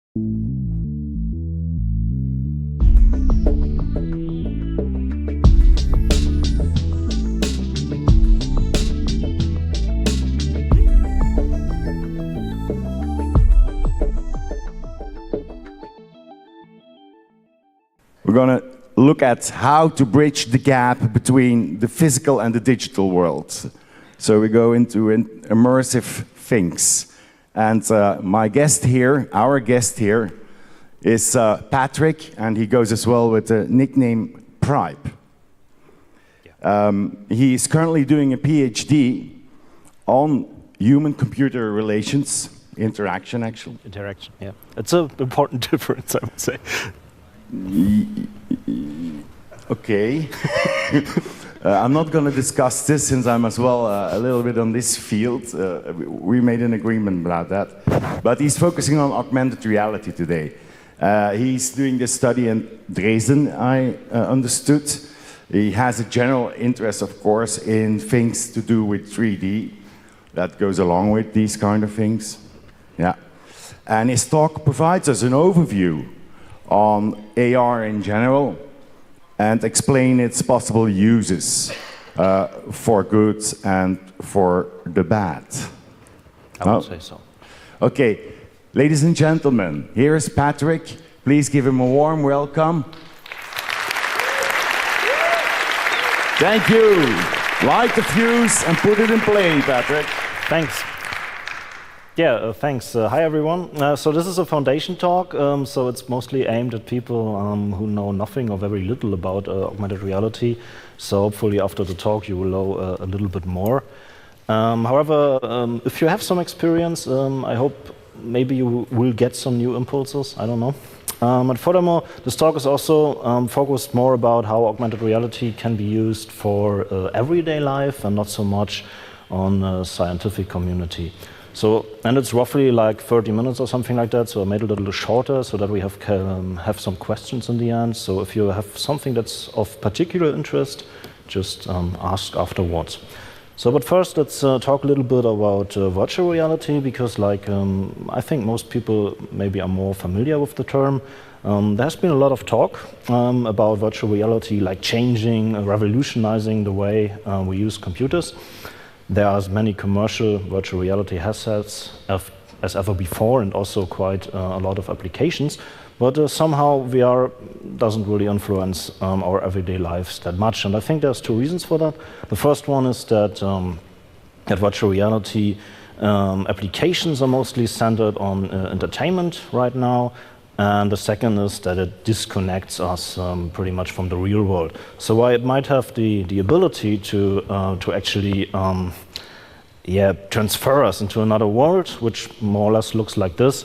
We're going to look at how to bridge the gap between the physical and the digital world. So we go into immersive things. And my guest here, our guest here, is Patrick, and he goes as well with the nickname Pripe. He's currently doing a PhD on human-computer relations, interaction actually. Interaction, yeah. It's an important difference, I would say. Okay. I'm not going to discuss this since I'm as well a little bit on this field. We made an agreement about that. But he's focusing on augmented reality today. He's doing this study in Dresden, I understood. He has a general interest, of course, in things to do with 3D. That goes along with these kind of things. Yeah. And his talk provides us an overview on AR in general and explain its possible uses for good and for the bad. I would say so. Okay, ladies and gentlemen, here is Patrick. Please give him a warm welcome. Thank you. Light the fuse and put it in play, Patrick. Thanks. Yeah, thanks. Hi, everyone. So this is a foundation talk, so it's mostly aimed at people who know nothing or very little about augmented reality. So hopefully after the talk you will know a little bit more. However, if you have some experience, I hope maybe you will get some new impulses, I don't know. And furthermore, this talk is also focused more about how augmented reality can be used for everyday life and not so much on scientific community. So, and it's roughly like 30 minutes or something like that, so I made it a little shorter so that we have some questions in the end. So if you have something that's of particular interest, just ask afterwards. So, but first let's talk a little bit about virtual reality, because like I think most people maybe are more familiar with the term. There has been a lot of talk about virtual reality, like changing, revolutionizing the way we use computers. There are as many commercial virtual reality headsets as ever before, and also quite a lot of applications. But somehow VR doesn't really influence our everyday lives that much. And I think there's two reasons for that. The first one is that virtual reality applications are mostly centered on entertainment right now. And the second is that it disconnects us pretty much from the real world. So while it might have the ability to actually transfer us into another world, which more or less looks like this,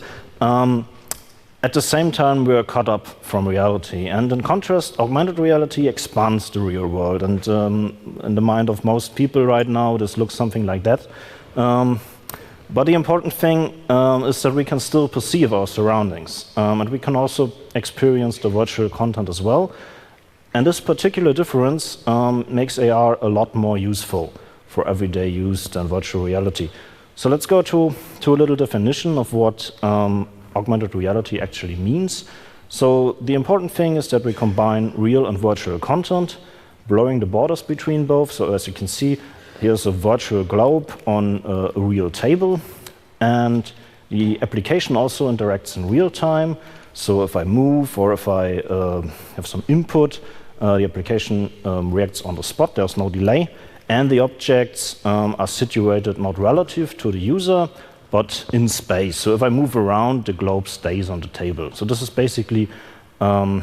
at the same time we are cut up from reality. And in contrast, augmented reality expands the real world. And in the mind of most people right now, this looks something like that. But the important thing is that we can still perceive our surroundings, and we can also experience the virtual content as well. And this particular difference makes AR a lot more useful for everyday use than virtual reality. So let's go to a little definition of what augmented reality actually means. So the important thing is that we combine real and virtual content, blurring the borders between both. So as you can see, here's a virtual globe on a real table, and the application also interacts in real time. So if I move or if I have some input, the application reacts on the spot, there's no delay, and the objects are situated not relative to the user, but in space. So if I move around, the globe stays on the table. So this is basically when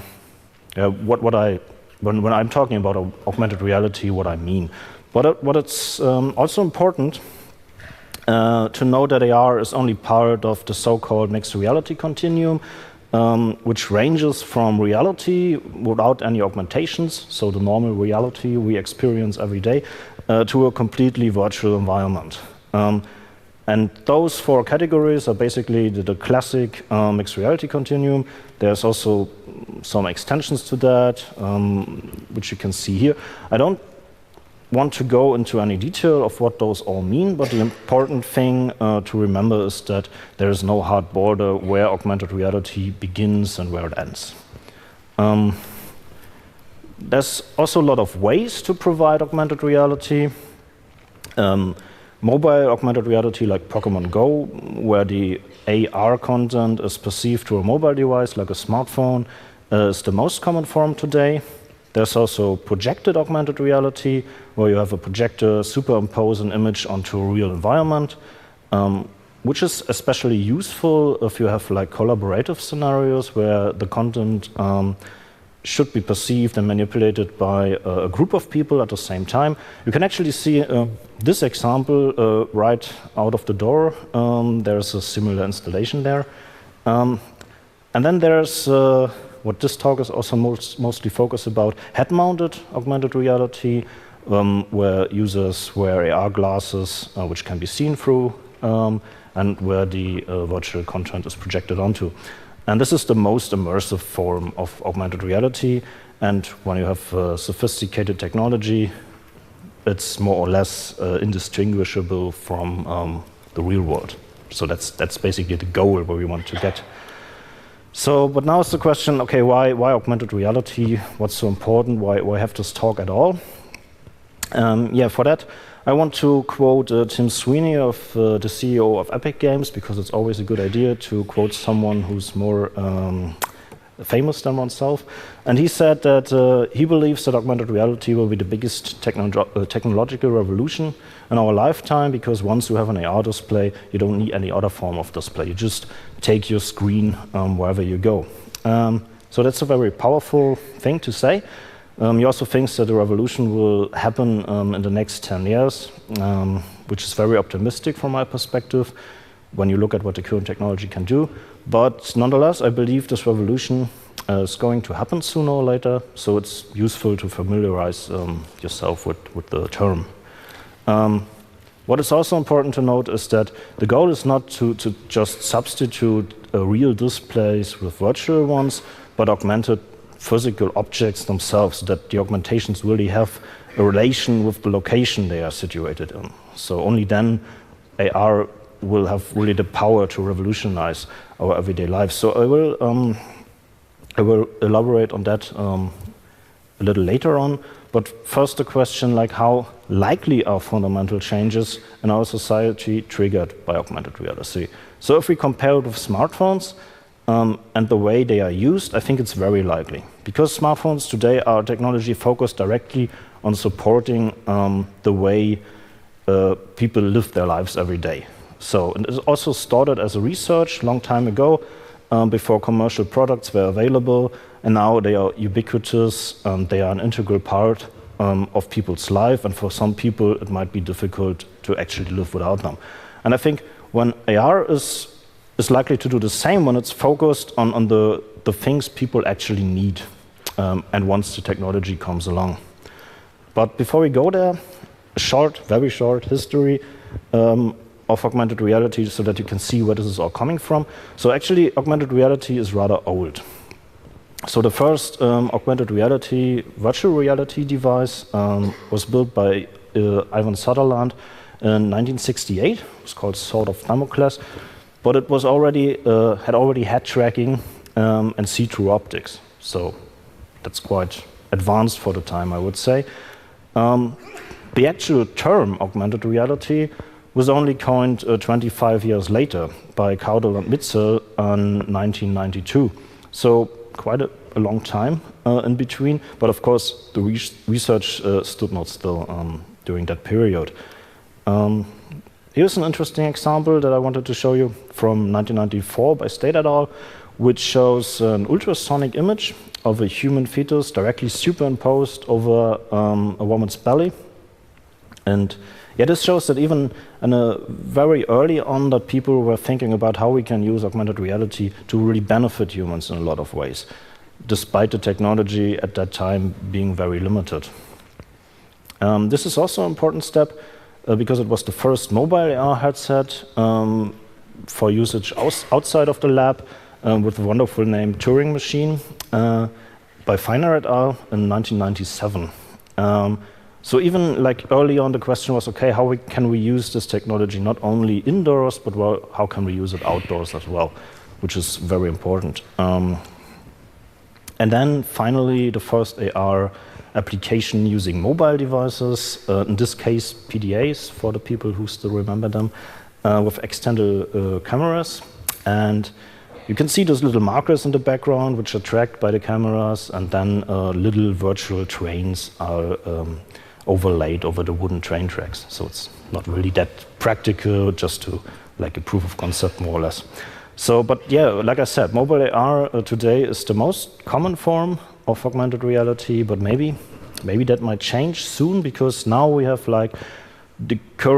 I'm talking about augmented reality, what I mean. But it's also important to know that AR is only part of the so-called mixed reality continuum, which ranges from reality without any augmentations, so the normal reality we experience every day, to a completely virtual environment. And those four categories are basically the classic mixed reality continuum. There's also some extensions to that, which you can see here. I don't want to go into any detail of what those all mean, but the important thing to remember is that there is no hard border where augmented reality begins and where it ends. There's also a lot of ways to provide augmented reality. Mobile augmented reality like Pokémon Go, where the AR content is perceived through a mobile device like a smartphone, is the most common form today. There's also projected augmented reality, where you have a projector superimpose an image onto a real environment, which is especially useful if you have like collaborative scenarios where the content should be perceived and manipulated by a group of people at the same time. You can actually see this example right out of the door. There's a similar installation there. And then there's what this talk is also mostly focused about, head-mounted augmented reality, where users wear AR glasses, which can be seen through, and where the virtual content is projected onto. And this is the most immersive form of augmented reality. And when you have sophisticated technology, it's more or less indistinguishable from the real world. So that's basically the goal where we want to get. So, but now it's the question, okay, why augmented reality? What's so important? Why have this talk at all? Yeah, for that, I want to quote Tim Sweeney, the CEO of Epic Games, because it's always a good idea to quote someone who's more famous than oneself. And he said that he believes that augmented reality will be the biggest technological revolution in our lifetime, because once you have an AR display, you don't need any other form of display. You just take your screen wherever you go. So that's a very powerful thing to say. He also thinks that the revolution will happen in the next 10 years, which is very optimistic from my perspective when you look at what the current technology can do. But nonetheless, I believe this revolution is going to happen sooner or later, so it's useful to familiarize yourself with the term. What is also important to note is that the goal is not to just substitute real displays with virtual ones, but augmented physical objects themselves, so that the augmentations really have a relation with the location they are situated in. So only then AR will have really the power to revolutionize our everyday lives. So I will elaborate on that a little later on. But first the question, like, how likely are fundamental changes in our society triggered by augmented reality? So if we compare it with smartphones and the way they are used, I think it's very likely. Because smartphones today are technology focused directly on supporting the way people live their lives every day. So it also started as a research a long time ago, before commercial products were available, and now they are ubiquitous, they are an integral part of people's life, and for some people it might be difficult to actually live without them. And I think when AR is likely to do the same when it's focused on the things people actually need, and once the technology comes along. But before we go there, a short, very short history of augmented reality so that you can see where this is all coming from. So actually, augmented reality is rather old. So the first augmented reality, virtual reality device was built by Ivan Sutherland in 1968. It was called Sword of Damocles, but it was already had already head tracking and see-through optics. So that's quite advanced for the time, I would say. The actual term augmented reality was only coined 25 years later by Caudle and Mitzel in 1992. So quite a long time in between, but of course the research stood not still during that period. Here's an interesting example that I wanted to show you from 1994 by State et al., which shows an ultrasonic image of a human fetus directly superimposed over a woman's belly. And yeah, this shows that even very early on that people were thinking about how we can use augmented reality to really benefit humans in a lot of ways, despite the technology at that time being very limited. This is also an important step because it was the first mobile AR headset for usage outside of the lab with a wonderful name Turing Machine by Feiner et al. In 1997. So even like early on, the question was, okay, how can we use this technology not only indoors, but well, how can we use it outdoors as well, which is very important. And then finally, the first AR application using mobile devices, in this case PDAs for the people who still remember them, with extended cameras. And you can see those little markers in the background which are tracked by the cameras, and then little virtual trains are overlaid over the wooden train tracks. So it's not really that practical, just to like a proof of concept more or less. So, but yeah, like I said, mobile AR today is the most common form of augmented reality, but maybe that might change soon, because now we have like the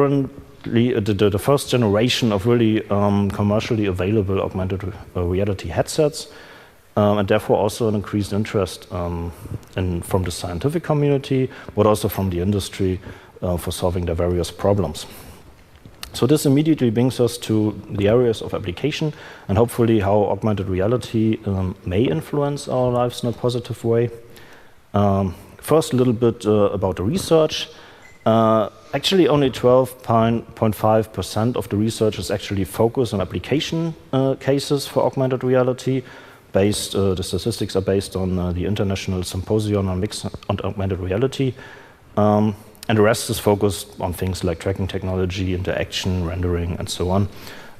the first generation of really commercially available augmented reality headsets, and therefore also an increased interest from the scientific community, but also from the industry for solving their various problems. So this immediately brings us to the areas of application, and hopefully how augmented reality may influence our lives in a positive way. First, a little bit about the research. Actually, only 12.5% of the research is actually focused on application cases for augmented reality. The statistics are based on the International Symposium on Mixed and Augmented Reality. And the rest is focused on things like tracking technology, interaction, rendering, and so on.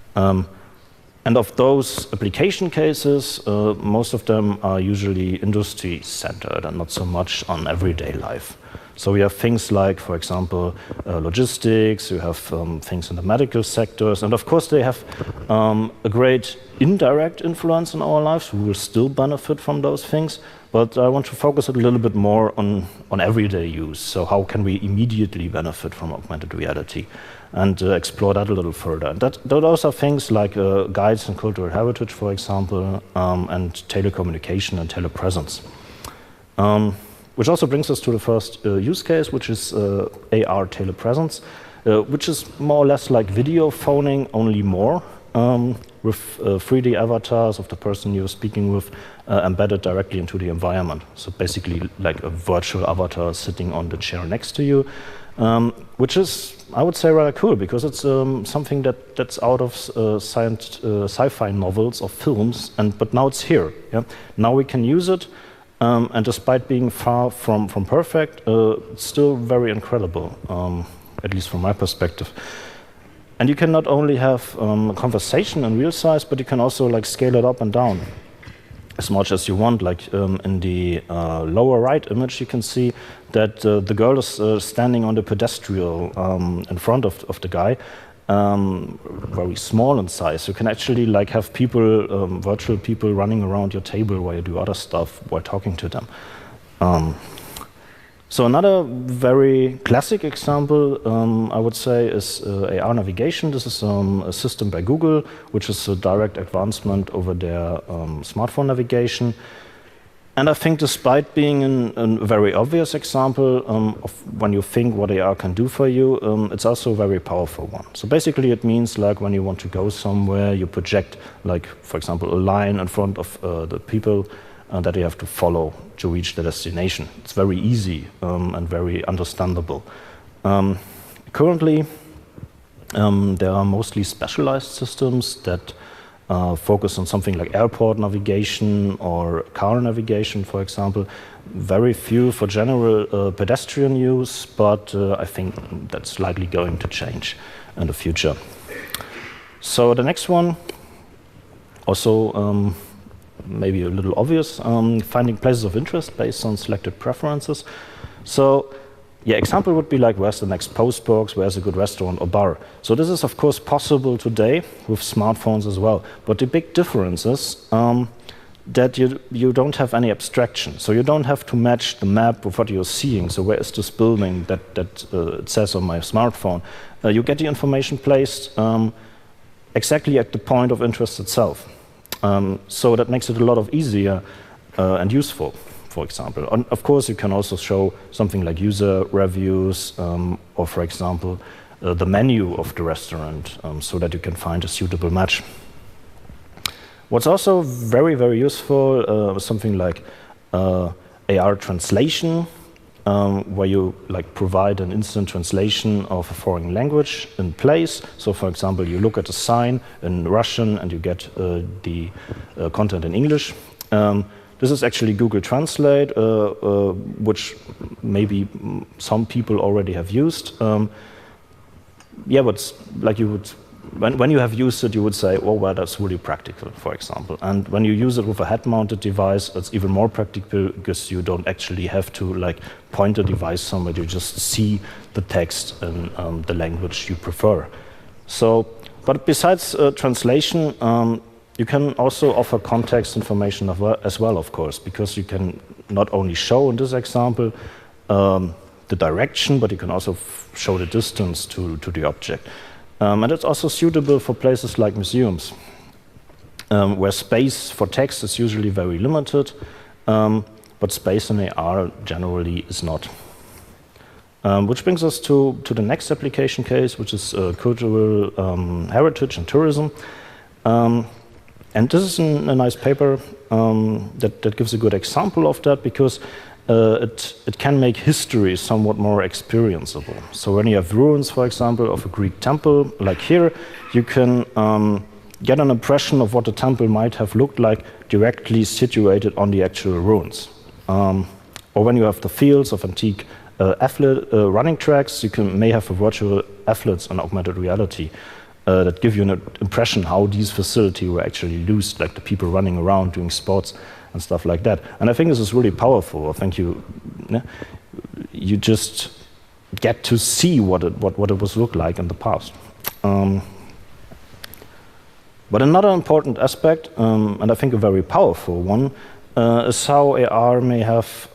And of those application cases, most of them are usually industry-centered and not so much on everyday life. So we have things like, for example, logistics, you have things in the medical sectors, and of course they have a great indirect influence on our lives. We will still benefit from those things, but I want to focus a little bit more on everyday use. So how can we immediately benefit from augmented reality, and explore that a little further. And those are things like guides and cultural heritage, for example, and telecommunication and telepresence. Which also brings us to the first use case, which is AR telepresence, which is more or less like video phoning, only more, with 3D avatars of the person you're speaking with embedded directly into the environment. So basically like a virtual avatar sitting on the chair next to you, which is, I would say, rather cool, because it's something that's out of sci-fi novels or films, but now it's here. Yeah? Now we can use it. And despite being far from perfect, it's still very incredible, at least from my perspective. And you can not only have a conversation in real size, but you can also like scale it up and down as much as you want. Like in the lower right image, you can see that the girl is standing on the pedestrian in front of the guy. Very small in size. You can actually like have people, virtual people, running around your table while you do other stuff while talking to them. So another very classic example, I would say, is AR navigation. This is a system by Google, which is a direct advancement over their smartphone navigation. And I think despite being a very obvious example of when you think what AR can do for you, it's also a very powerful one. So basically it means like when you want to go somewhere, you project, like, for example, a line in front of the people that you have to follow to reach the destination. It's very easy and very understandable. Currently, there are mostly specialized systems that focus on something like airport navigation or car navigation, for example. Very few for general pedestrian use, but I think that's likely going to change in the future. So the next one, also maybe a little obvious, finding places of interest based on selected preferences. So yeah, example would be like, where's the next post box, where's a good restaurant or bar. So this is of course possible today with smartphones as well. But the big difference is that you don't have any abstraction. So you don't have to match the map with what you're seeing. So where is this building that it says on my smartphone? You get the information placed exactly at the point of interest itself. So that makes it a lot easier and useful. For example. And of course, you can also show something like user reviews or, for example, the menu of the restaurant so that you can find a suitable match. What's also very, very useful is something like AR translation. where you provide an instant translation of a foreign language in place. So, for example, you look at a sign in Russian and you get the content in English. This is actually Google Translate, which maybe some people already have used. Yeah, but you would, when you have used it, you would say, oh, well, that's really practical, for example. And when you use it with a head-mounted device, it's even more practical because you don't actually have to point the device somewhere. You just see the text in the language you prefer. So, but besides translation, you can also offer context information as well, of course, because you can not only show in this example the direction, but you can also show the distance to the object. And it's also suitable for places like museums, where space for text is usually very limited, but space in AR generally is not. Which brings us to the next application case, which is cultural heritage and tourism. And this is a nice paper that gives a good example of that, because it can make history somewhat more experienceable. So when you have ruins, for example, of a Greek temple, like here, you can get an impression of what the temple might have looked like directly situated on the actual ruins. Or when you have the fields of antique running tracks, you may have a virtual athletes and augmented reality that give you an impression how these facilities were actually used, like the people running around doing sports and stuff like that. And I think this is really powerful. I think you just get to see what it was looked like in the past. But another important aspect, and I think a very powerful one, is how AR may have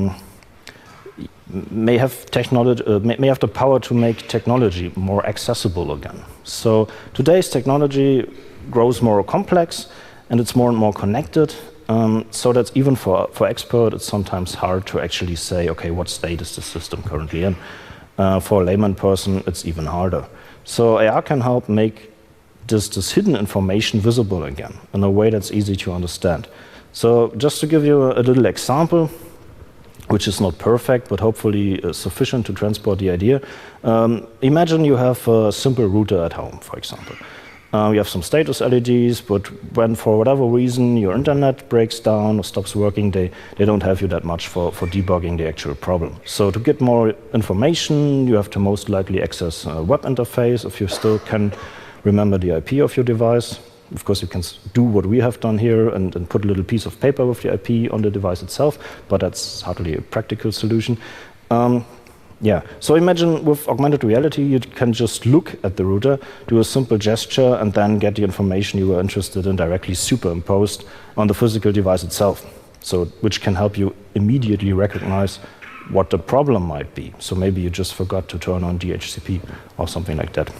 the power to make technology more accessible again. So today's technology grows more complex and it's more and more connected. So that even for experts, it's sometimes hard to actually say, okay, what state is the system currently in? For a layman person, it's even harder. So AR can help make this hidden information visible again in a way that's easy to understand. So just to give you a little example, which is not perfect, but hopefully sufficient to transport the idea. Imagine you have a simple router at home, for example. You have some status LEDs, but when for whatever reason your internet breaks down or stops working, they don't have you that much for debugging the actual problem. So to get more information, you have to most likely access a web interface if you still can remember the IP of your device. Of course, you can do what we have done here and put a little piece of paper with the IP on the device itself, but that's hardly a practical solution. Yeah, so imagine with augmented reality, you can just look at the router, do a simple gesture, and then get the information you were interested in directly superimposed on the physical device itself. So, which can help you immediately recognize what the problem might be. So maybe you just forgot to turn on DHCP or something like that.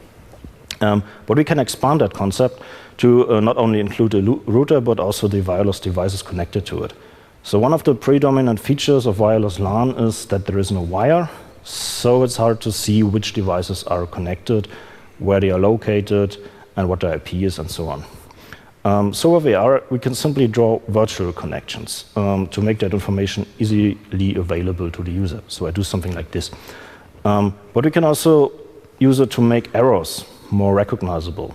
But we can expand that concept to not only include the router, but also the wireless devices connected to it. So one of the predominant features of wireless LAN is that there is no wire, so it's hard to see which devices are connected, where they are located, and what the IP is, and so on. So with AR, we can simply draw virtual connections to make that information easily available to the user. So I do something like this. But we can also use it to make errors more recognizable.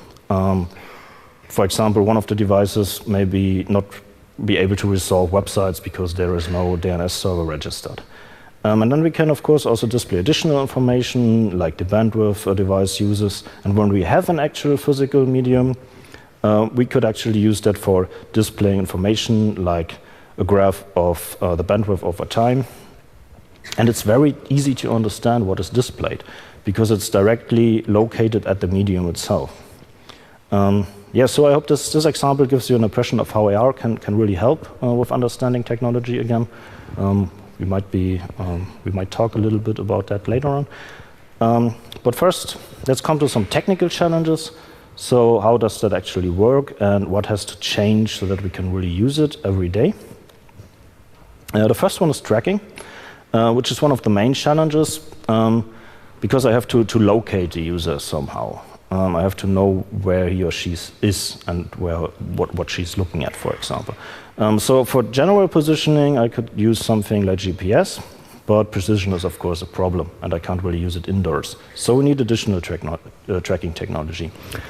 For example, one of the devices may not be able to resolve websites because there is no DNS server registered. And then we can, of course, also display additional information like the bandwidth a device uses. And when we have an actual physical medium, we could actually use that for displaying information like a graph of the bandwidth over time. And it's very easy to understand what is displayed because it's directly located at the medium itself. Yeah, so I hope this example gives you an impression of how AR can really help with understanding technology again. We might talk a little bit about that later on. But first, let's come to some technical challenges. So how does that actually work and what has to change so that we can really use it every day? The first one is tracking, which is one of the main challenges because I have to locate the user somehow. I have to know where he or she is and what she's looking at, for example. So for general positioning, I could use something like GPS, but precision is, of course, a problem, and I can't really use it indoors. So we need additional tracking technology.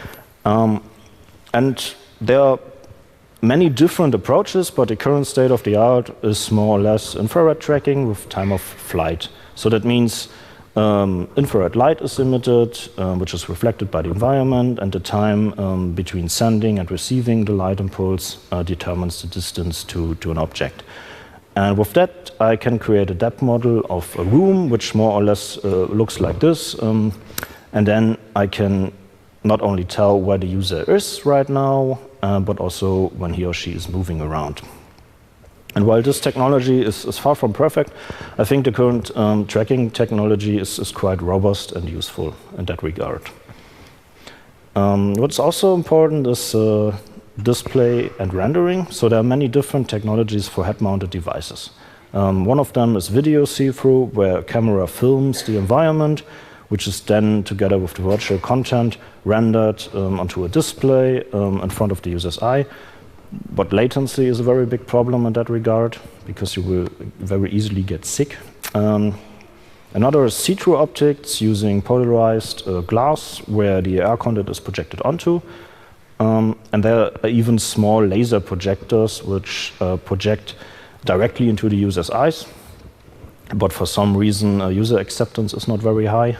And there are many different approaches, but the current state of the art is more or less infrared tracking with time of flight. So that means infrared light is emitted, which is reflected by the environment, and the time between sending and receiving the light impulse determines the distance to an object. And with that, I can create a depth model of a room, which more or less looks like this. And then I can not only tell where the user is right now, but also when he or she is moving around. And while this technology is far from perfect, I think the current tracking technology is quite robust and useful in that regard. What's also important is display and rendering. So there are many different technologies for head-mounted devices. One of them is video see-through, where a camera films the environment, which is then, together with the virtual content, rendered onto a display in front of the user's eye. But latency is a very big problem in that regard, because you will very easily get sick. Another is see-through optics using polarized glass, where the AR content is projected onto. And there are even small laser projectors which project directly into the user's eyes. But for some reason, user acceptance is not very high.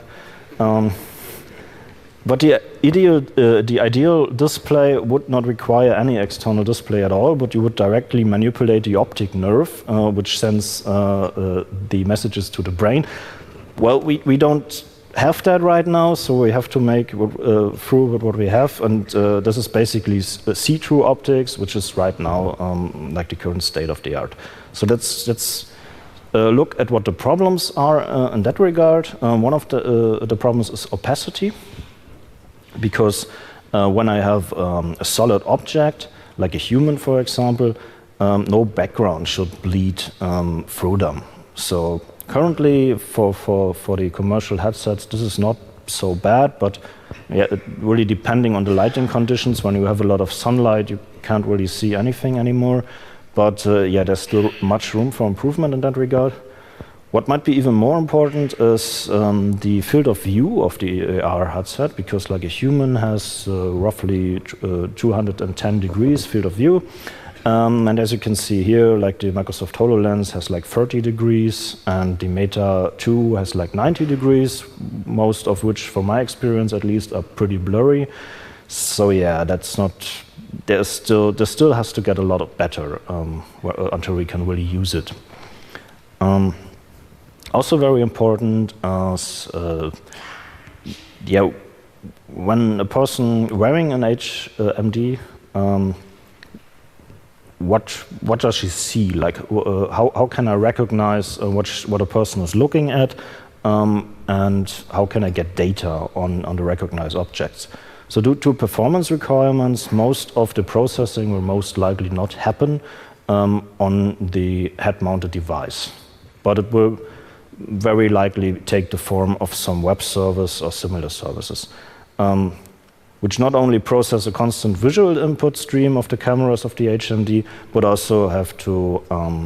But the ideal display would not require any external display at all, but you would directly manipulate the optic nerve, which sends the messages to the brain. Well, we don't have that right now, so we have to make through with what we have, and this is basically see-through optics, which is right now like the current state of the art. So let's look at what the problems are in that regard. One of the problems is opacity, because when I have a solid object, like a human, for example, no background should bleed through them. So currently, for the commercial headsets, this is not so bad, but yeah, really depending on the lighting conditions, when you have a lot of sunlight, you can't really see anything anymore. But yeah, there's still much room for improvement in that regard. What might be even more important is the field of view of the AR headset, because like a human has roughly 210 degrees field of view. And as you can see here, like the Microsoft HoloLens has like 30 degrees, and the Meta 2 has like 90 degrees, most of which, from my experience at least, are pretty blurry. So yeah, that's not, there still has to get a lot better until we can really use it. Also very important is, yeah, when a person wearing an HMD, what does she see? Like, how can I recognize what a person is looking at, and how can I get data on the recognized objects? So due to performance requirements, most of the processing will most likely not happen on the head-mounted device, but it will very likely take the form of some web service or similar services, which not only process a constant visual input stream of the cameras of the HMD, but also have to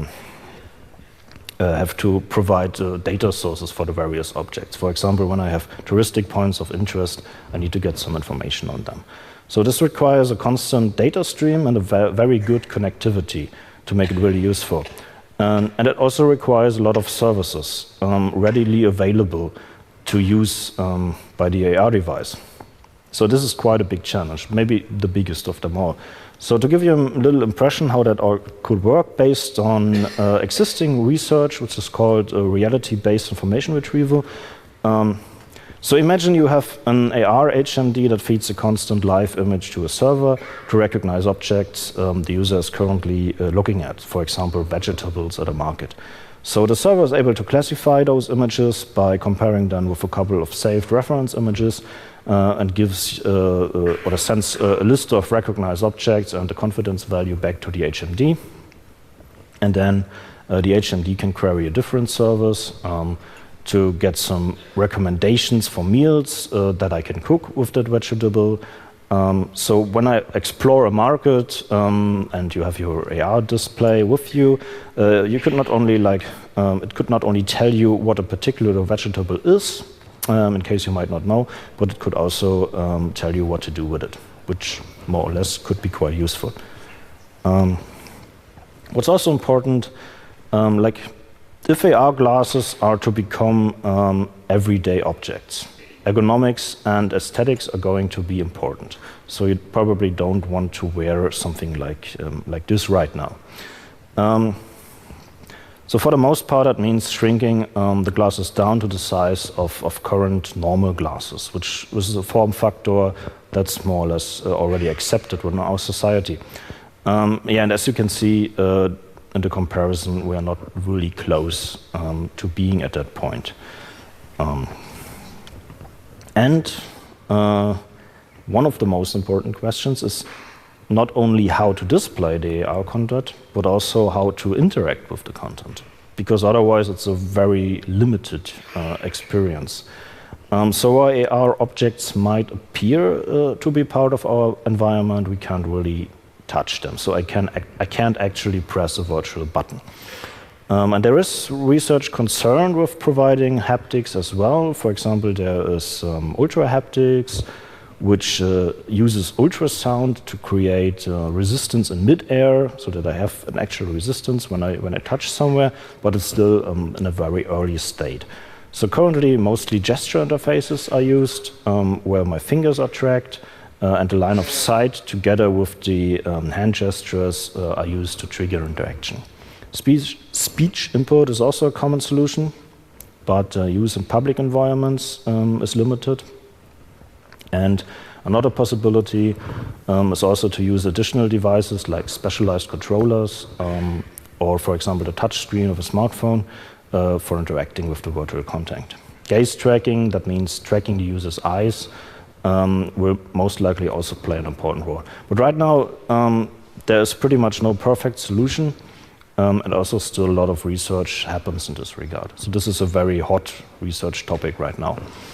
provide data sources for the various objects. For example, when I have touristic points of interest, I need to get some information on them. So this requires a constant data stream and a very good connectivity to make it really useful. And it also requires a lot of services readily available to use by the AR device. So this is quite a big challenge, maybe the biggest of them all. So to give you a little impression how that all could work, based on existing research, which is called reality-based information retrieval. So imagine you have an AR HMD that feeds a constant live image to a server to recognize objects the user is currently looking at, for example, vegetables at a market. So the server is able to classify those images by comparing them with a couple of saved reference images, and gives or sends a list of recognized objects and the confidence value back to the HMD. And then the HMD can query a different service to get some recommendations for meals that I can cook with that vegetable, So when I explore a market and you have your AR display with you, you could not only it could not only tell you what a particular vegetable is, in case you might not know, but it could also tell you what to do with it, which more or less could be quite useful. What's also important, if AR glasses are to become everyday objects, ergonomics and aesthetics are going to be important. So you probably don't want to wear something like this right now. So for the most part, that means shrinking the glasses down to the size of current normal glasses, which is a form factor that's more or less already accepted within our society. And as you can see in the comparison, we are not really close to being at that point. And one of the most important questions is not only how to display the AR content, but also how to interact with the content, because otherwise it's a very limited experience. So our AR objects might appear to be part of our environment, we can't really touch them, so I can't actually press a virtual button. And there is research concerned with providing haptics as well. For example, there is ultra haptics, which uses ultrasound to create resistance in mid-air, so that I have an actual resistance when I touch somewhere, but it's still in a very early state. So currently, mostly gesture interfaces are used, where my fingers are tracked, and the line of sight together with the hand gestures are used to trigger interaction. Speech input is also a common solution, but use in public environments is limited. And another possibility is also to use additional devices like specialized controllers or, for example, the touch screen of a smartphone for interacting with the virtual content. Gaze tracking, that means tracking the user's eyes, will most likely also play an important role. But right now, there's pretty much no perfect solution, and also still a lot of research happens in this regard. So this is a very hot research topic right now.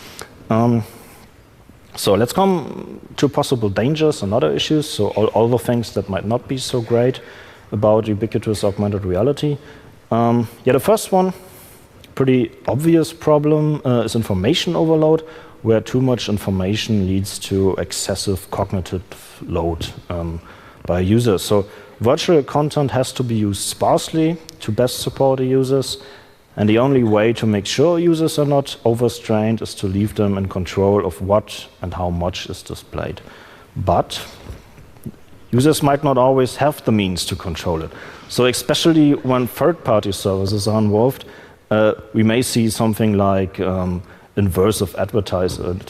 So let's come to possible dangers and other issues, so all the things that might not be so great about ubiquitous augmented reality. The first one, pretty obvious problem, is information overload, where too much information leads to excessive cognitive load by users. So virtual content has to be used sparsely to best support the users, and the only way to make sure users are not overstrained is to leave them in control of what and how much is displayed. But users might not always have the means to control it. So especially when third-party services are involved, we may see something like invasive advertisement,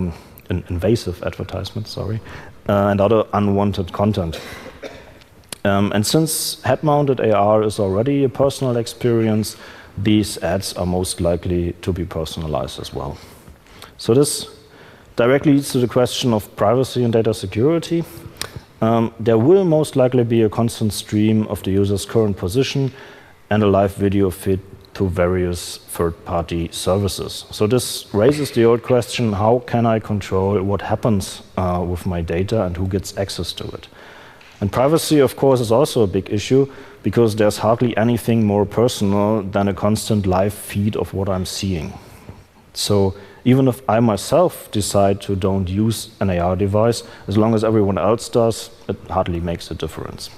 and other unwanted content. And since head-mounted AR is already a personal experience, these ads are most likely to be personalized as well. So this directly leads to the question of privacy and data security. There will most likely be a constant stream of the user's current position and a live video feed to various third-party services. So this raises the old question, how can I control what happens with my data and who gets access to it? And privacy, of course, is also a big issue, because there's hardly anything more personal than a constant live feed of what I'm seeing. So even if I myself decide to don't use an AR device, as long as everyone else does, it hardly makes a difference.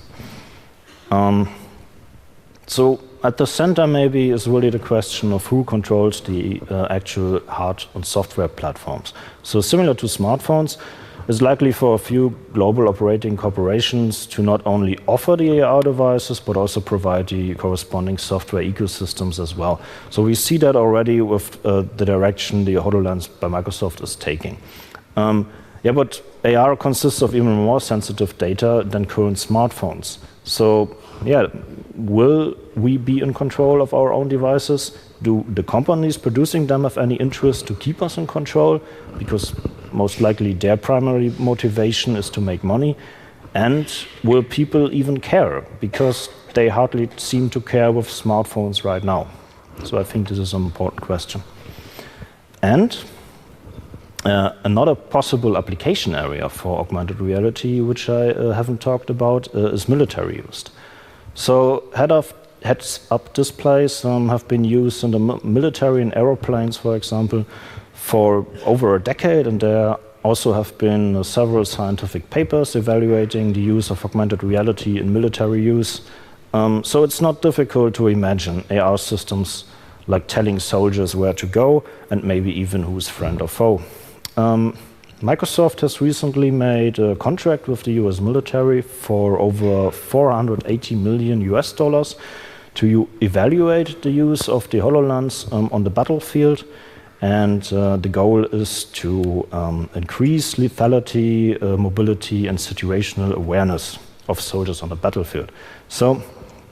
So at the center maybe is really the question of who controls the actual hard and software platforms. So similar to smartphones, it's likely for a few global operating corporations to not only offer the AR devices, but also provide the corresponding software ecosystems as well. So we see that already with the direction the HoloLens by Microsoft is taking. But AR consists of even more sensitive data than current smartphones. So will we be in control of our own devices? Do the companies producing them have any interest to keep us in control? Because most likely their primary motivation is to make money. And will people even care? Because they hardly seem to care with smartphones right now. So I think this is an important question. And Another possible application area for augmented reality, which I haven't talked about, is military use. So heads-up displays have been used in the military in aeroplanes, for example, for over a decade, and there also have been several scientific papers evaluating the use of augmented reality in military use. So it's not difficult to imagine AR systems like telling soldiers where to go and maybe even who's friend or foe. Microsoft has recently made a contract with the US military for over $480 million to evaluate the use of the HoloLens on the battlefield. And the goal is to increase lethality, mobility, and situational awareness of soldiers on the battlefield. So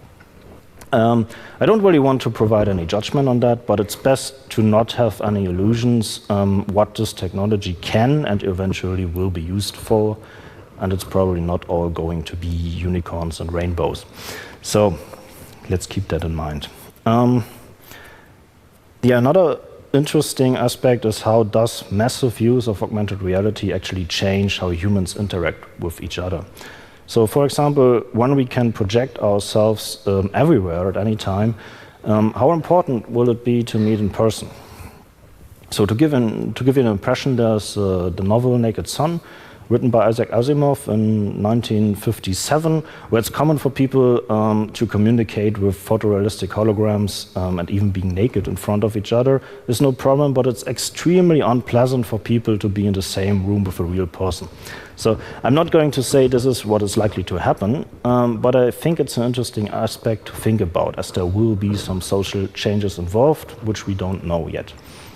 I don't really want to provide any judgment on that, but it's best to not have any illusions what this technology can and eventually will be used for, and it's probably not all going to be unicorns and rainbows. So let's keep that in mind. Another interesting aspect is how does massive use of augmented reality actually change how humans interact with each other. So, for example, when we can project ourselves everywhere at any time, how important will it be to meet in person? So, to give you an impression, there's the novel Naked Sun, written by Isaac Asimov in 1957, where it's common for people to communicate with photorealistic holograms and even being naked in front of each other is no problem, but it's extremely unpleasant for people to be in the same room with a real person. So I'm not going to say this is what is likely to happen, but I think it's an interesting aspect to think about, as there will be some social changes involved, which we don't know yet.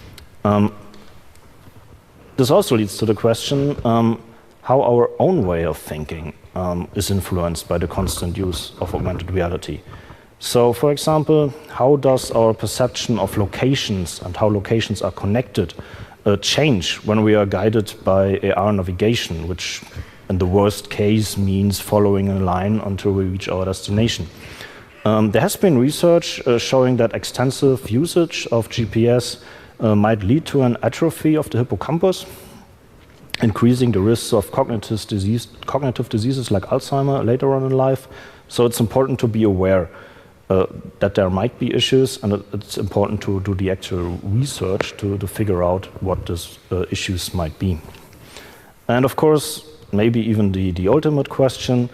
This also leads to the question how our own way of thinking is influenced by the constant use of augmented reality. So, for example, how does our perception of locations and how locations are connected change when we are guided by AR navigation, which in the worst case means following a line until we reach our destination? There has been research showing that extensive usage of GPS might lead to an atrophy of the hippocampus, increasing the risks of cognitive diseases like Alzheimer later on in life. So it's important to be aware that there might be issues, and it's important to do the actual research to figure out what these issues might be. And of course, maybe even the ultimate question,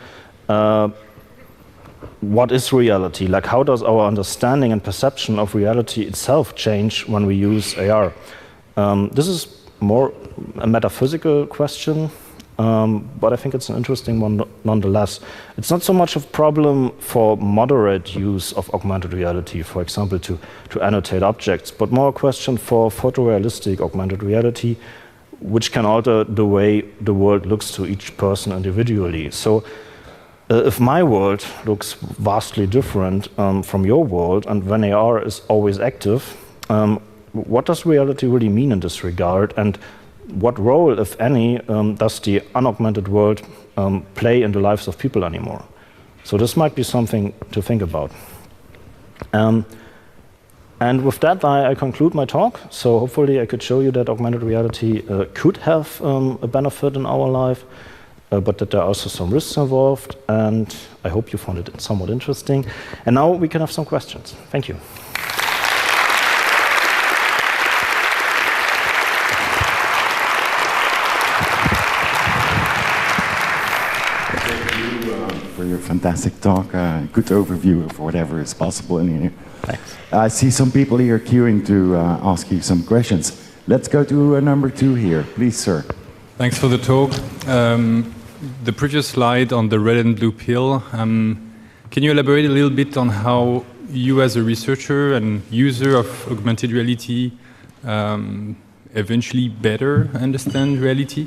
what is reality? Like, how does our understanding and perception of reality itself change when we use AR? This is more a metaphysical question, but I think it's an interesting one nonetheless. It's not so much a problem for moderate use of augmented reality, for example, to annotate objects, but more a question for photorealistic augmented reality, which can alter the way the world looks to each person individually. So if my world looks vastly different from your world, and when AR is always active, what does reality really mean in this regard, and what role, if any, does the unaugmented world play in the lives of people anymore? So this might be something to think about. And with that, I conclude my talk. So hopefully I could show you that augmented reality could have a benefit in our life, but that there are also some risks involved, and I hope you found it somewhat interesting. And now we can have some questions. Thank you. For your fantastic talk, good overview of whatever is possible in here. Thanks. I see some people here queuing to ask you some questions. Let's go to number 2 here. Please, sir. Thanks for the talk. The previous slide on the red and blue pill, can you elaborate a little bit on how you as a researcher and user of augmented reality eventually better understand reality?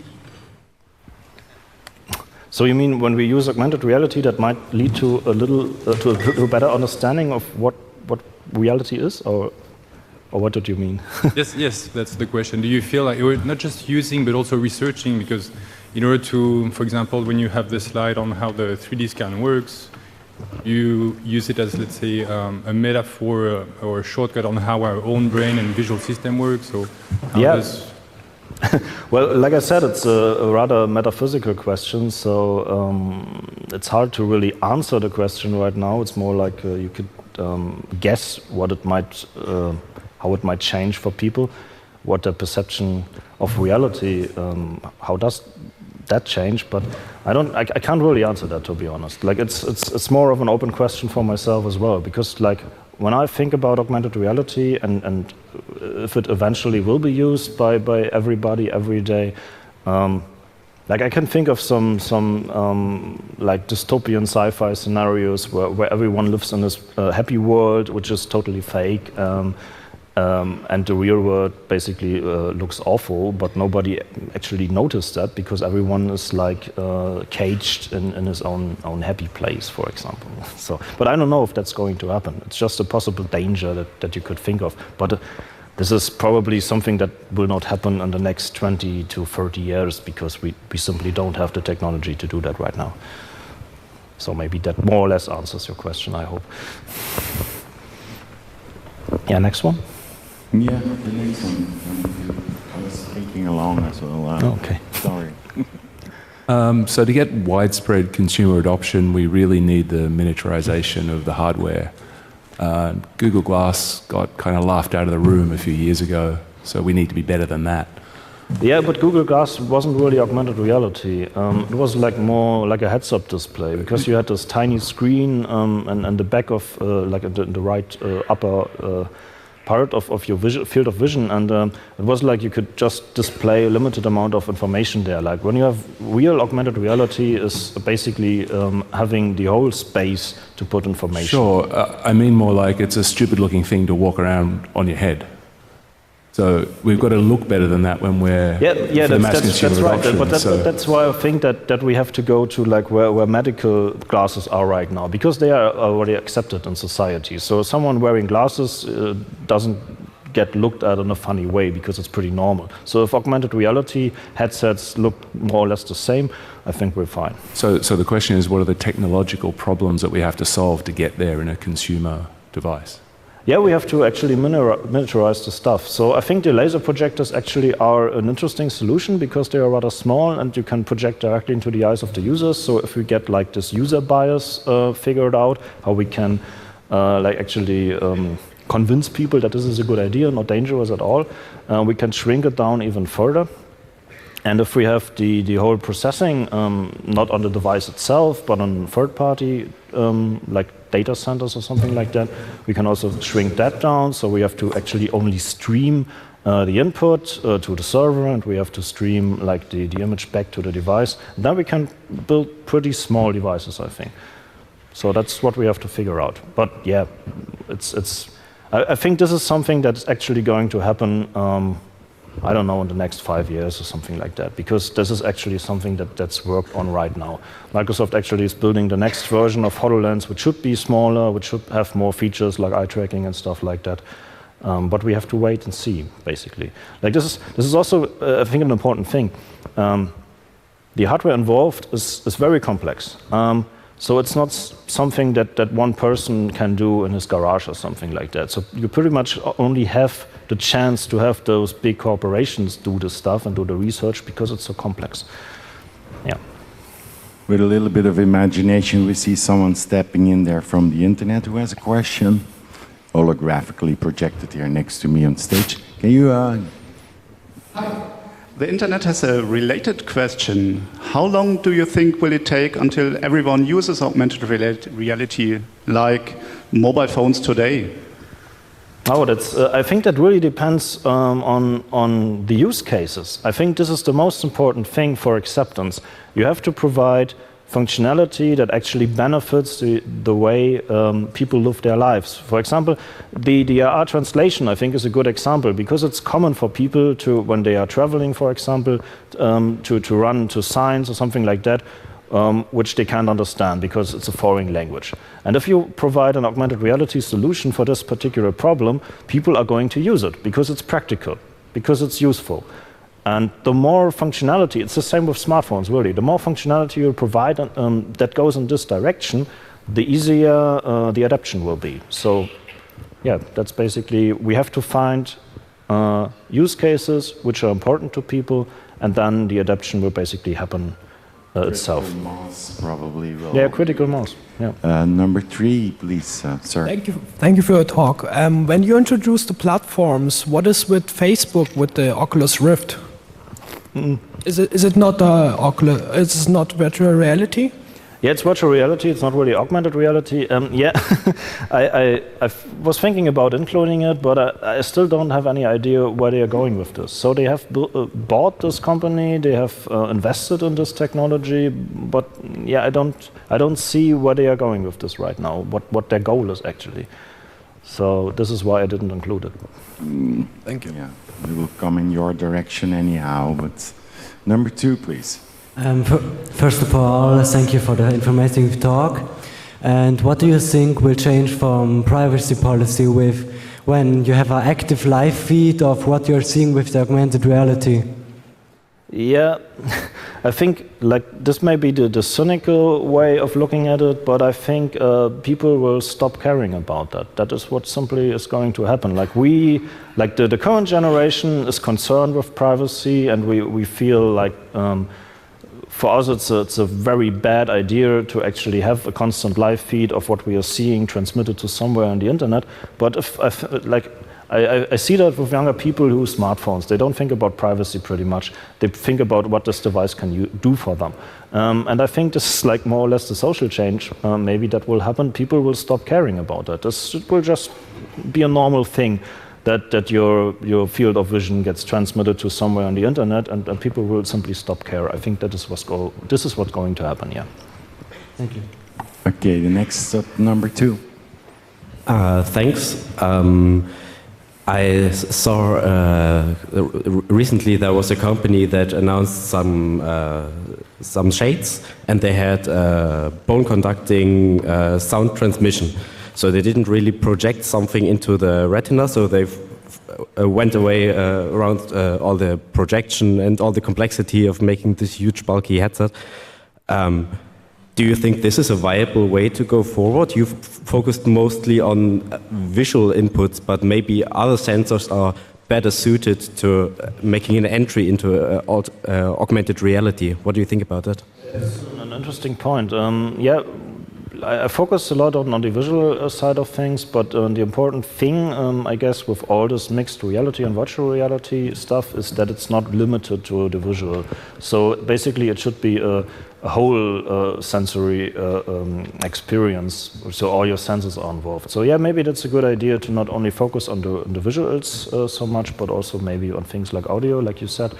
So you mean when we use augmented reality, that might lead to a little better understanding of what reality is, or what did you mean? Yes, that's the question. Do you feel like you're not just using but also researching? Because in order to, for example, when you have the slide on how the 3D scan works, you use it as, let's say, a metaphor or a shortcut on how our own brain and visual system works. So how does Well, like I said, it's a rather metaphysical question, so it's hard to really answer the question right now. It's more like you could guess what it might, how it might change for people, what their perception of reality, how does that change? But I can't really answer that, to be honest. Like it's more of an open question for myself as well, because like when I think about augmented reality and if it eventually will be used by everybody every day, like I can think of some like dystopian sci-fi scenarios where everyone lives in this happy world, which is totally fake, and the real world basically looks awful, but nobody actually noticed that because everyone is like caged in his own happy place, for example. So, but I don't know if that's going to happen. It's just a possible danger that you could think of. But this is probably something that will not happen in the next 20 to 30 years because we simply don't have the technology to do that right now. So maybe that more or less answers your question, I hope. Yeah, next one. Yeah, the next one. I was thinking along as well. Okay. Sorry. So to get widespread consumer adoption, we really need the miniaturization of the hardware. Google Glass got kind of laughed out of the room a few years ago, so we need to be better than that. Yeah, but Google Glass wasn't really augmented reality. It was like more like a heads-up display because you had this tiny screen and the back of like the right upper part of your field of vision, and it was like you could just display a limited amount of information there. Like when you have real augmented reality is basically having the whole space to put information. Sure, I mean more like it's a stupid-looking thing to walk around on your head. So we've got to look better than that when we're for the mass consumer adoption. But that's why I think that we have to go to like where medical glasses are right now, because they are already accepted in society. So someone wearing glasses doesn't get looked at in a funny way because it's pretty normal. So if augmented reality headsets look more or less the same, I think we're fine. So the question is, what are the technological problems that we have to solve to get there in a consumer device? Yeah, we have to actually miniaturize the stuff. So I think the laser projectors actually are an interesting solution because they are rather small and you can project directly into the eyes of the users. So if we get like this user bias figured out, how we can like actually convince people that this is a good idea, not dangerous at all, we can shrink it down even further. And if we have the whole processing not on the device itself, but on third-party like data centers or something like that, we can also shrink that down. So we have to actually only stream the input to the server, and we have to stream like the image back to the device. And then we can build pretty small devices, I think. So that's what we have to figure out. But yeah, I think this is something that's actually going to happen. I don't know, in the next 5 years or something like that, because this is actually something that's worked on right now. Microsoft actually is building the next version of HoloLens, which should be smaller, which should have more features like eye tracking and stuff like that. But we have to wait and see, basically. Like this is also, I think, an important thing. The hardware involved is very complex. So it's not something that one person can do in his garage or something like that. So you pretty much only have the chance to have those big corporations do the stuff and do the research because it's so complex. Yeah. With a little bit of imagination, we see someone stepping in there from the internet who has a question, holographically projected here next to me on stage. Can you... Hi. The internet has a related question. How long do you think will it take until everyone uses augmented reality like mobile phones today? Oh, I think that really depends on the use cases. I think this is the most important thing for acceptance. You have to provide functionality that actually benefits the way people live their lives. For example, the AR translation, I think, is a good example because it's common for people to, when they are traveling, for example, to run to signs or something like that, which they can't understand because it's a foreign language. And if you provide an augmented reality solution for this particular problem, people are going to use it because it's practical, because it's useful. And the more functionality, it's the same with smartphones, really. The more functionality you provide that goes in this direction, the easier the adaptation will be. So, yeah, that's basically, we have to find use cases which are important to people, and then the adaptation will basically happen itself. Critical mass probably will. Yeah, critical mass. Yeah. Number 3, please, sir. Thank you for your talk. When you introduce the platforms, what is with Facebook with the Oculus Rift? Is it not Is it not virtual reality? Yeah, it's virtual reality. It's not really augmented reality. Yeah, I was thinking about including it, but I still don't have any idea where they are going with this. So they have bought this company, they have invested in this technology, but yeah, I don't see where they are going with this right now. What their goal is actually. So this is why I didn't include it. Thank you. Yeah, we will come in your direction anyhow. But number 2, please. First of all, thank you for the informative talk. And what do you think will change from privacy policy when you have an active live feed of what you're seeing with the augmented reality? Yeah, I think like this may be the cynical way of looking at it, but I think people will stop caring about that. That is what simply is going to happen. Like the current generation is concerned with privacy, and we feel like for us it's a very bad idea to actually have a constant live feed of what we are seeing transmitted to somewhere on the internet. But I see that with younger people who use smartphones. They don't think about privacy pretty much. They think about what this device can do for them. And I think this is like more or less the social change. Maybe that will happen. People will stop caring about that. It will just be a normal thing that your field of vision gets transmitted to somewhere on the internet, and people will simply stop care. I think this is what's going to happen, yeah. Thank you. Okay, the next up, number 2. Thanks. I saw recently there was a company that announced some shades, and they had bone conducting sound transmission. So they didn't really project something into the retina, so they went away around all the projection and all the complexity of making this huge bulky headset. Do you think this is a viable way to go forward? You've focused mostly on visual inputs, but maybe other sensors are better suited to making an entry into augmented reality. What do you think about that? It's an interesting point. Yeah, I focus a lot on the visual side of things, but the important thing, I guess, with all this mixed reality and virtual reality stuff is that it's not limited to the visual. So basically, it should be a whole sensory experience, so all your senses are involved. So yeah, maybe that's a good idea to not only focus on the visuals so much, but also maybe on things like audio, like you said.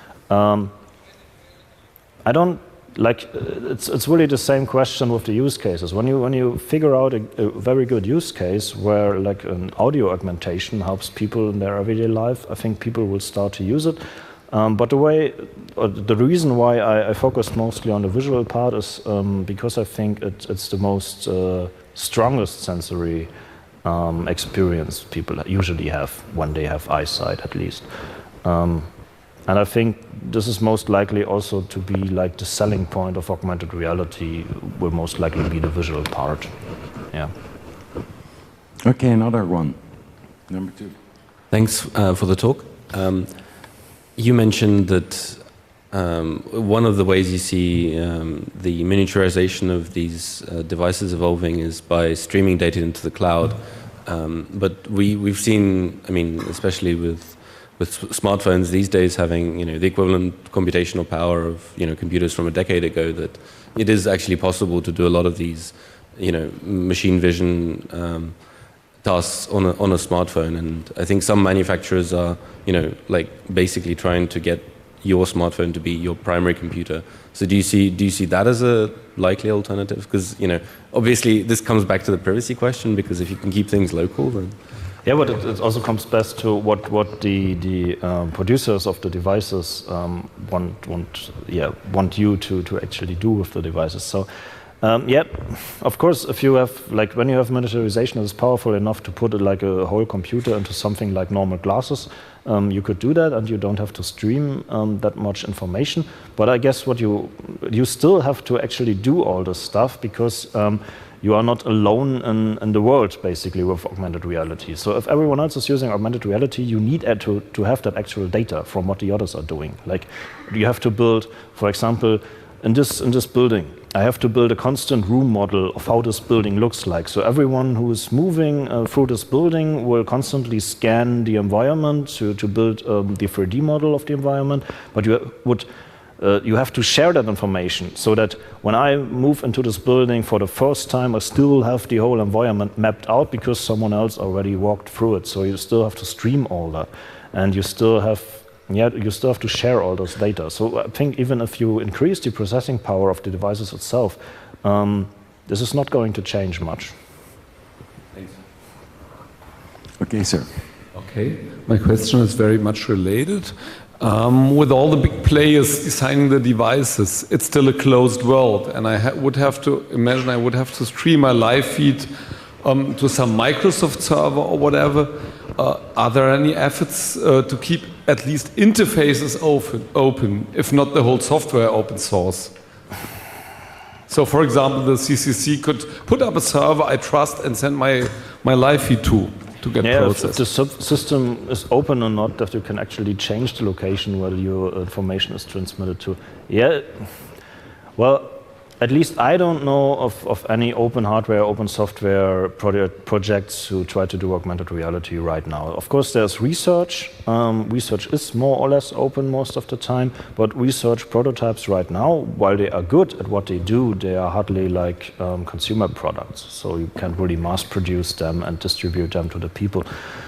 I don't like it's really the same question with the use cases. When you figure out a very good use case where like an audio augmentation helps people in their everyday life, I think people will start to use it. But the reason why I focused mostly on the visual part is because I think it's the most strongest sensory experience people usually have when they have eyesight, at least. And I think this is most likely also to be like the selling point of augmented reality will most likely be the visual part. Yeah. Okay, another one. Number 2. Thanks for the talk. You mentioned that one of the ways you see the miniaturization of these devices evolving is by streaming data into the cloud. But we've seen, I mean, especially with smartphones these days having, the equivalent computational power of, computers from a decade ago, that it is actually possible to do a lot of these, machine vision tasks on a smartphone. And I think some manufacturers are, like basically trying to get your smartphone to be your primary computer. So do you see that as a likely alternative? Because, obviously this comes back to the privacy question, because if you can keep things local, then... Yeah, but it also comes back to what the producers of the devices want you to actually do with the devices. So, yeah, of course, if you have when you have miniaturization, it's powerful enough to put like a whole computer into something like normal glasses. You could do that, and you don't have to stream that much information. But I guess what you still have to actually do all this stuff, because you are not alone in the world, basically, with augmented reality. So if everyone else is using augmented reality, you need to have that actual data from what the others are doing. Like, you have to build, for example, in this building, I have to build a constant room model of how this building looks like. So everyone who is moving through this building will constantly scan the environment to build the 3D model of the environment. But you have to share that information so that when I move into this building for the first time, I still have the whole environment mapped out because someone else already walked through it. So you still have to stream all that, and you still have to share all those data. So I think even if you increase the processing power of the devices itself, this is not going to change much. Thanks. Okay, sir. Okay, my question is very much related. With all the big players designing the devices, it's still a closed world, and I would have to imagine I would have to stream my live feed to some Microsoft server or whatever. Are there any efforts to keep at least interfaces open, if not the whole software open source? So, for example, the CCC could put up a server I trust and send my live feed to get processed. If the system is open or not, that you can actually change the location where your information is transmitted to. Yeah, well, at least I don't know of any open hardware, open software projects who try to do augmented reality right now. Of course, there's research. Research is more or less open most of the time, but research prototypes right now, while they are good at what they do, they are hardly like consumer products. So you can't really mass produce them and distribute them to the people.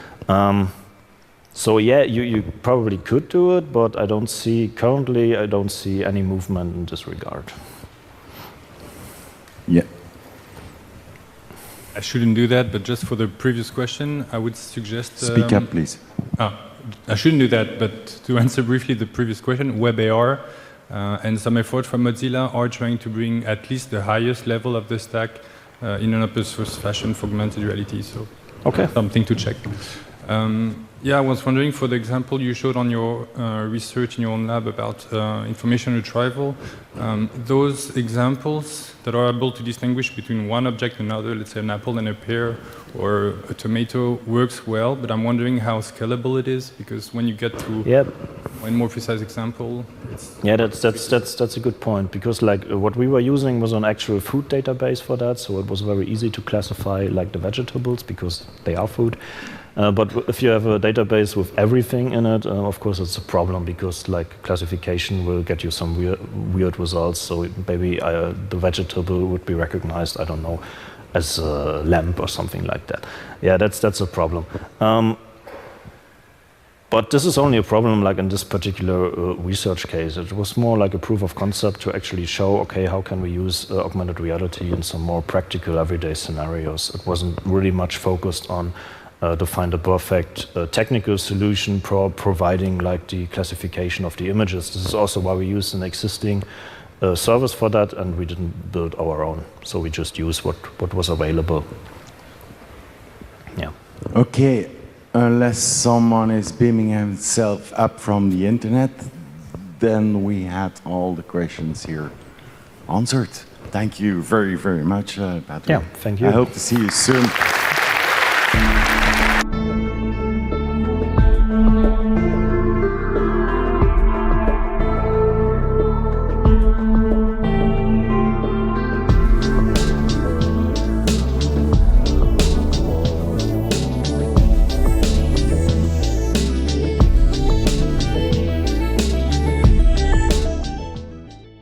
So yeah, you probably could do it, but currently I don't see any movement in this regard. Yeah. I shouldn't do that, but just for the previous question, I would suggest... Speak up, please. I shouldn't do that, but to answer briefly the previous question, WebAR and some effort from Mozilla are trying to bring at least the highest level of the stack in an open source fashion for augmented reality, so something to check. Yeah, I was wondering, for the example you showed on your research in your own lab about information retrieval, those examples that are able to distinguish between one object and another, let's say an apple and a pear, or a tomato, works well, but I'm wondering how scalable it is, because when you get to one more precise example, that's a good point, because like what we were using was an actual food database for that, so it was very easy to classify like the vegetables because they are food. But if you have a database with everything in it, of course it's a problem, because like classification will get you some weird results. So maybe the vegetable would be recognized, I don't know, as a lamb or something like that. Yeah, that's a problem. But this is only a problem like in this particular research case. It was more like a proof of concept to actually show, okay, how can we use augmented reality in some more practical everyday scenarios. It wasn't really much focused on to find a perfect technical solution providing like the classification of the images. This is also why we used an existing service for that, and we didn't build our own. So we just used what was available. Yeah. Okay, unless someone is beaming himself up from the internet, then we had all the questions here answered. Thank you very, very much, Patrick. Yeah, thank you. I hope to see you soon.